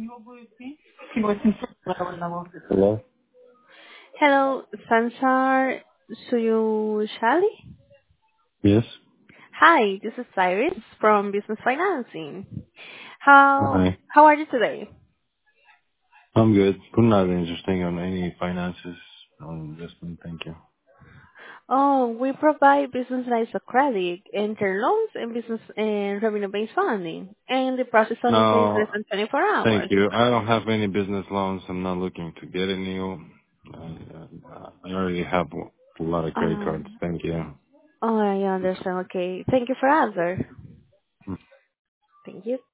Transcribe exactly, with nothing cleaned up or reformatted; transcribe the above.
Hello? Hello, Sansar Suyushali. Yes? Hi, this is Cyrus from Business Financing. How Hi. how are you today? I'm good. We're not interesting on any finances on investment, thank you. Oh, we provide business lines of credit, inter loans, and business and revenue-based funding, and the process only takes less No, than twenty-four thank hours. you. I don't have any business loans. I'm not looking to get any. I, uh, I already have a lot of credit cards. Um, Thank you. oh, I understand. Okay, thank you for answer. Thank you.